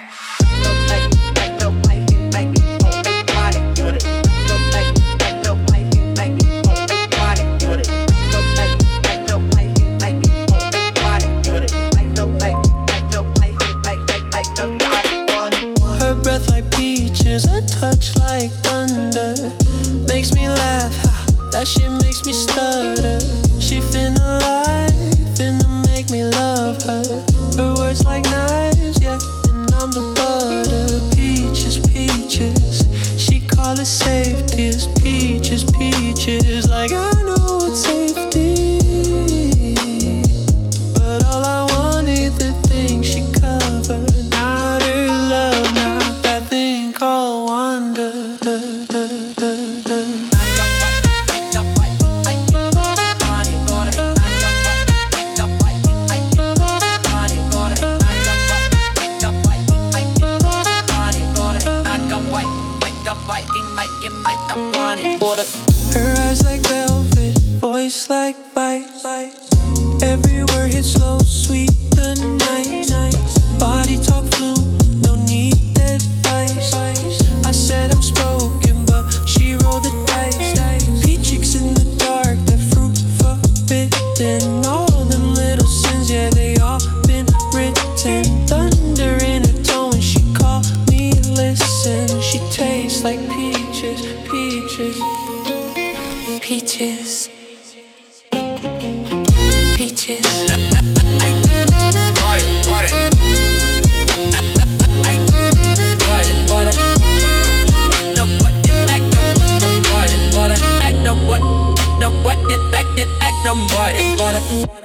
Her breath like peaches, her touch like thunder. Makes me laugh, that shit makes me stutter. She finna lie, finna make me love her. Her words like knives, yeah, and I'm the butter. Peaches, peaches, she call it safety. It's peaches, peaches, like I know it's safety. But all I want is the thing she covered. Not her love, not that thing called wonder. Her eyes like velvet, voice like bite. Every word hits slow, sweet the night. Body talk fluid, no need advice. I said I'm spoken, but she rolled the dice. Peach chicks in the dark, that fruit forbidden. All them little sins, yeah, they all been written. Thunder in her tone when she called me, listen. She tastes like peaches, peaches, peaches, peaches. No what, it act, no what,